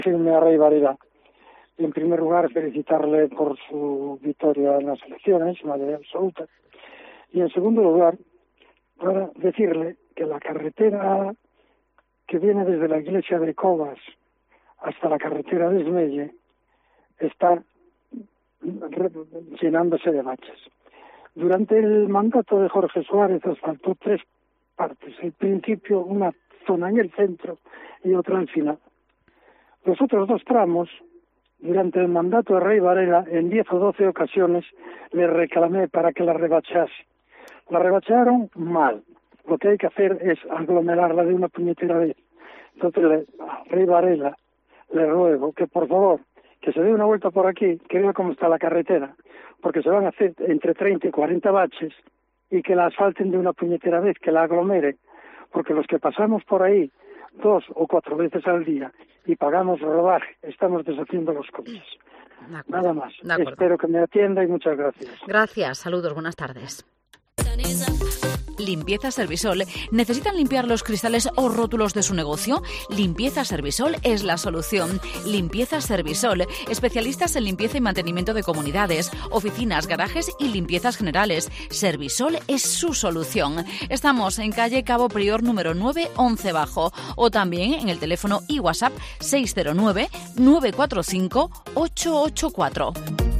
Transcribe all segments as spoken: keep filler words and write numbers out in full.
Firme a Rey Varela. En primer lugar, felicitarle por su victoria en las elecciones, mayoría absoluta. Y en segundo lugar, para decirle que la carretera que viene desde la iglesia de Cobas hasta la carretera de Esmelle está llenándose de baches. Durante el mandato de Jorge Suárez asfaltó tres partes. Al principio una zona en el centro y otra al final. Los otros dos tramos, durante el mandato de Rey Varela, en diez o doce ocasiones le reclamé para que la rebachase. La rebacharon mal. Lo que hay que hacer es aglomerarla de una puñetera vez. Entonces, le, a Rey Varela le ruego que, por favor, que se dé una vuelta por aquí, que vea cómo está la carretera, porque se van a hacer entre treinta y cuarenta baches, y que la asfalten de una puñetera vez, que la aglomere, porque los que pasamos por ahí dos o cuatro veces al día y pagamos rodaje, estamos deshaciendo los coches. Nada más. Espero que me atienda y muchas gracias. Gracias, saludos, buenas tardes. Limpieza Servisol. ¿Necesitan limpiar los cristales o rótulos de su negocio? Limpieza Servisol es la solución. Limpieza Servisol. Especialistas en limpieza y mantenimiento de comunidades, oficinas, garajes y limpiezas generales. Servisol es su solución. Estamos en calle Cabo Prior número nueve, once Bajo. O también en el teléfono y WhatsApp seis cero nueve, nueve cuatro cinco, ocho ocho cuatro.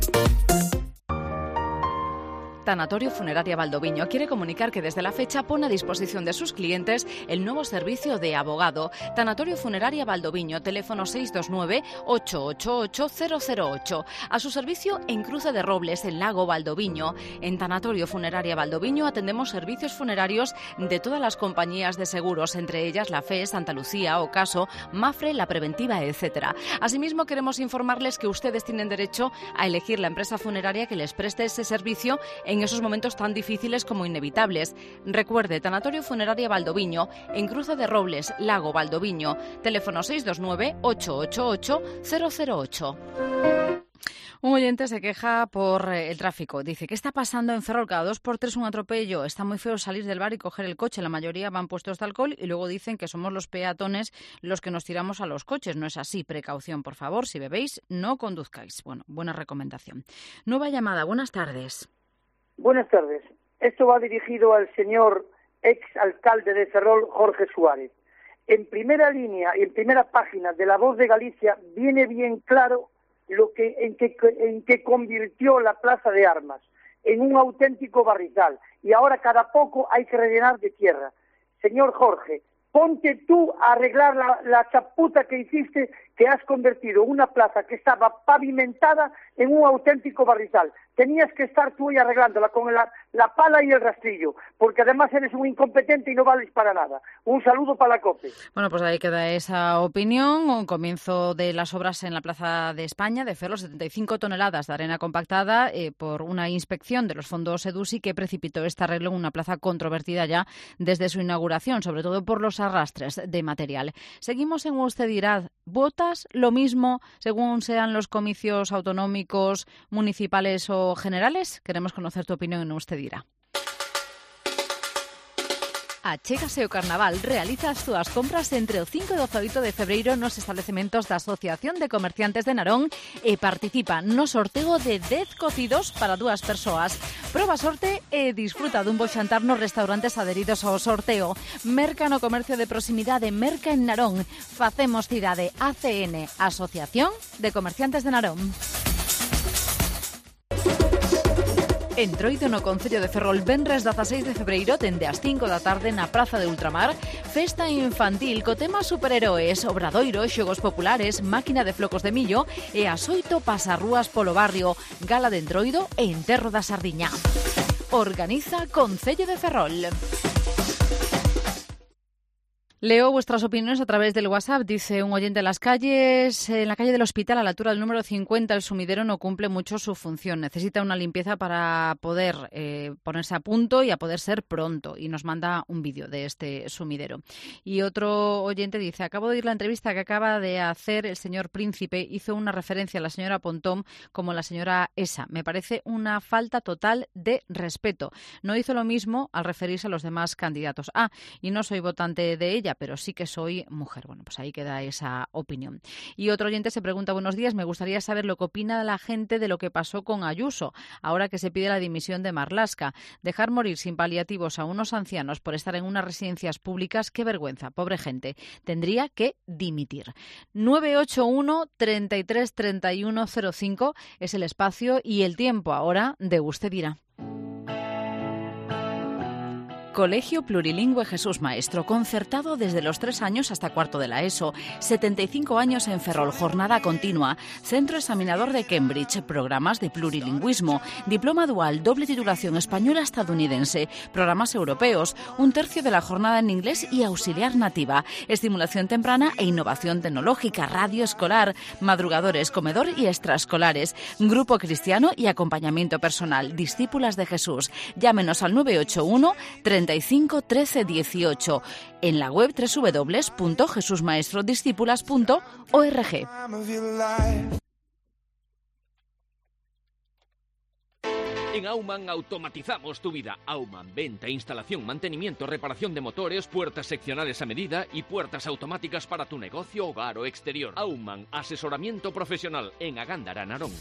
Tanatorio Funeraria Valdoviño quiere comunicar que desde la fecha pone a disposición de sus clientes el nuevo servicio de abogado. Tanatorio Funeraria Valdoviño, teléfono seis dos nueve, ocho ocho ocho, cero cero ocho. A su servicio en Cruce de Robles, en Lago Valdoviño. En Tanatorio Funeraria Valdoviño atendemos servicios funerarios de todas las compañías de seguros, entre ellas la F E, Santa Lucía, Ocaso, Mafre, La Preventiva, etcétera. Asimismo, queremos informarles que ustedes tienen derecho a elegir la empresa funeraria que les preste ese servicio en esos momentos tan difíciles como inevitables. Recuerde, Tanatorio Funeraria Valdoviño, en Cruce de Robles, Lago Valdoviño, teléfono seis dos nueve, ocho ocho ocho, cero cero ocho. Un oyente se queja por el tráfico. Dice, ¿qué está pasando en Ferrol? Cada dos por tres un atropello. Está muy feo salir del bar y coger el coche. La mayoría van puestos de alcohol y luego dicen que somos los peatones los que nos tiramos a los coches. No es así. Precaución, por favor. Si bebéis, no conduzcáis. Bueno, buena recomendación. Nueva llamada. Buenas tardes. Buenas tardes. Esto va dirigido al señor ex alcalde de Ferrol, Jorge Suárez. En primera línea y en primera página de La Voz de Galicia viene bien claro lo que en que en que convirtió la Plaza de Armas en un auténtico barrizal y ahora cada poco hay que rellenar de tierra. Señor Jorge, ponte tú a arreglar la, la chaputa que hiciste, que has convertido una plaza que estaba pavimentada en un auténtico barrizal. Tenías que estar tú ahí arreglándola con la, la pala y el rastrillo, porque además eres un incompetente y no vales para nada. Un saludo para la COPE. Bueno, pues ahí queda esa opinión. Un comienzo de las obras en la Plaza de España de Ferrol, setenta y cinco toneladas de arena compactada eh, por una inspección de los fondos EDUSI que precipitó este arreglo en una plaza controvertida ya desde su inauguración, sobre todo por los arrastres de material. Seguimos en Usted dirá, ¿votas lo mismo según sean los comicios autonómicos, municipales o generales? Queremos conocer tu opinión en Usted dirá. Achégase o Carnaval, realiza as túas compras entre o cinco e dezoito de febreiro nos establecementos da Asociación de Comerciantes de Narón e participa no sorteo de dez cocidos para dúas persoas. Proba sorte e disfruta dun bo xantar nos restaurantes adheridos ao sorteo. Merca no comercio de proximidade, merca en Narón. Facemos cidade. A C N, Asociación de Comerciantes de Narón. Entroido no Concello de Ferrol, venres dezaseis de febreiro, dende as cinco da tarde na Praza de Ultramar, festa infantil co tema superheroes, obradoiro, xogos populares, máquina de flocos de millo e as oito pasarrúas polo barrio, gala de Entroido e enterro da sardiña. Organiza Concello de Ferrol. Leo vuestras opiniones a través del WhatsApp. Dice un oyente, en las calles, en la calle del Hospital, a la altura del número cincuenta, el sumidero no cumple mucho su función. Necesita una limpieza para poder eh, ponerse a punto y a poder ser pronto. Y nos manda un vídeo de este sumidero. Y otro oyente dice, acabo de oír la entrevista que acaba de hacer el señor Príncipe. Hizo una referencia a la señora Pontón como la señora Esa. Me parece una falta total de respeto. No hizo lo mismo al referirse a los demás candidatos. Ah, y no soy votante de ella, ella, pero sí que soy mujer. Bueno, pues ahí queda esa opinión. Y otro oyente se pregunta, buenos días, me gustaría saber lo que opina la gente de lo que pasó con Ayuso, ahora que se pide la dimisión de Marlaska. Dejar morir sin paliativos a unos ancianos por estar en unas residencias públicas, qué vergüenza, pobre gente. Tendría que dimitir. nueve ocho uno, treinta y tres, treinta y uno, cero cinco es el espacio y el tiempo ahora de Usted Dirá. Colegio Plurilingüe Jesús Maestro, concertado desde los tres años hasta cuarto de la ESO, setenta y cinco años en Ferrol, jornada continua, centro examinador de Cambridge, programas de plurilingüismo, diploma dual, doble titulación española-estadounidense, programas europeos, un tercio de la jornada en inglés y auxiliar nativa, estimulación temprana e innovación tecnológica, radio escolar, madrugadores, comedor y extraescolares, grupo cristiano y acompañamiento personal, discípulas de Jesús. Llámenos al nueve ocho uno, treinta y cinco, trece, dieciocho, en la web doble u doble u doble u punto jesús maestro discípulas punto org. En Aumann automatizamos tu vida. Aumann, venta, instalación, mantenimiento, reparación de motores, puertas seccionales a medida y puertas automáticas para tu negocio, hogar o exterior. Aumann, asesoramiento profesional en Agándara, Narón.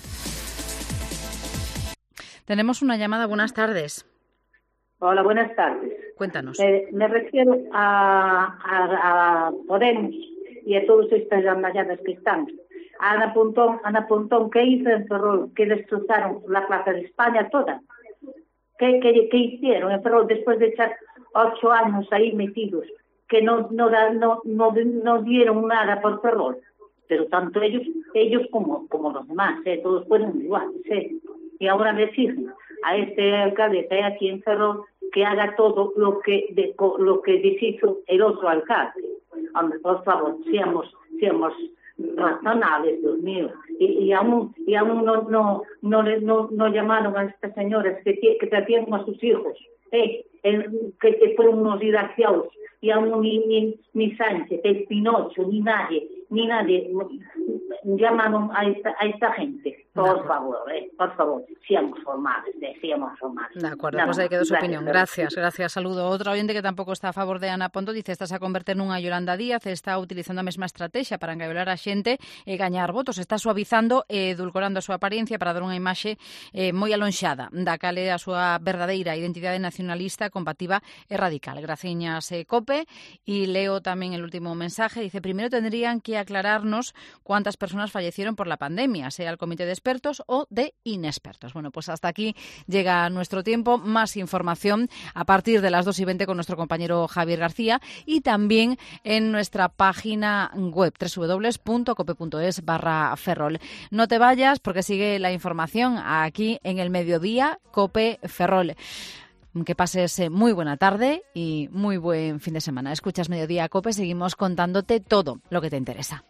Tenemos una llamada, buenas tardes. Hola, buenas tardes. Cuéntanos. Me, me refiero a, a, a Podemos y a todos estas llamadas que están. A Ana Pontón, Ana Pontón, ¿qué hizo en Ferrol? Que destrozaron la Plaza de España toda. ¿Qué, qué, qué hicieron en Ferrol después de echar ocho años ahí metidos? Que no, no, no, no, no dieron nada por Ferrol. Pero tanto ellos ellos como, como los demás, ¿eh? Todos fueron iguales. ¿eh? Y ahora me exigen a este alcalde que hay aquí en Ferrol que haga todo lo que de, lo que deshizo el otro alcalde. Hombre, por favor, seamos, seamos razonables, Dios mío. Y, y aún, y aún no, no, no, no, no llamaron a estas señoras que, que tratían a sus hijos, eh, el, que, que fueron unos desgraciados, y aún ni, ni, ni Sánchez, el Pinocho, ni nadie, ni nadie llamaron a esta, a esta gente. Por favor, eh, por favor, seamos formales, eh, seamos formales. De acuerdo, Nada, pues ahí quedó su gracias, opinión. Gracias, gracias, saludo. Outro oyente que tampouco está a favor de Ana Pontón dice, estás a converter nunha Yolanda Díaz, está utilizando a mesma estrategia para engabelar a xente e gañar votos, está suavizando e edulcorando a súa apariencia para dar unha imaxe eh, moi alonxada da cale a súa verdadeira identidade nacionalista, combativa e radical. Graciñas, eh, Cope. Y leo también el último mensaje, dice, primero tendrían que aclararnos cuántas personas fallecieron por la pandemia, sea el comité de expertos o de inexpertos. Bueno, pues hasta aquí llega nuestro tiempo. Más información a partir de las dos y veinte con nuestro compañero Javier García y también en nuestra página web doble u doble u doble u punto cope punto es barra Ferrol. No te vayas porque sigue la información aquí en el mediodía Cope Ferrol. Que pases muy buena tarde y muy buen fin de semana. Escuchas Mediodía Cope, seguimos contándote todo lo que te interesa.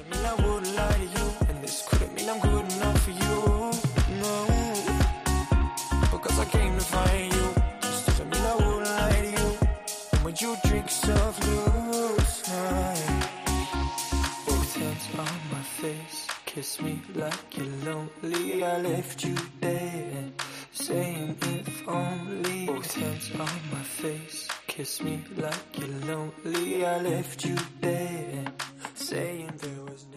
Kiss me like you're lonely, I left you there, saying if only. Both hands on my face, kiss me like you're lonely, I left you there, saying there was no